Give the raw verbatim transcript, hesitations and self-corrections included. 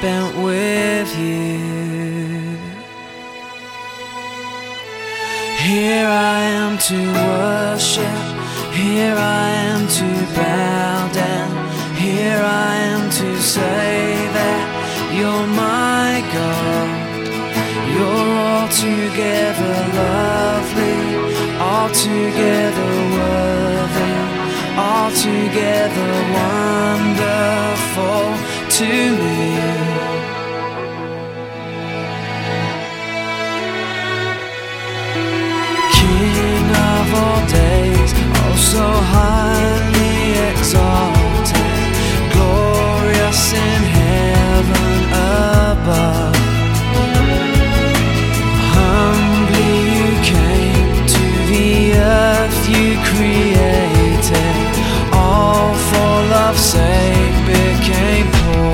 spent with you. Here I am to worship, here I am to bow down, here I am to say that you're my God. You're altogether lovely, altogether worthy, altogether wonderful to me. King of all days, oh so high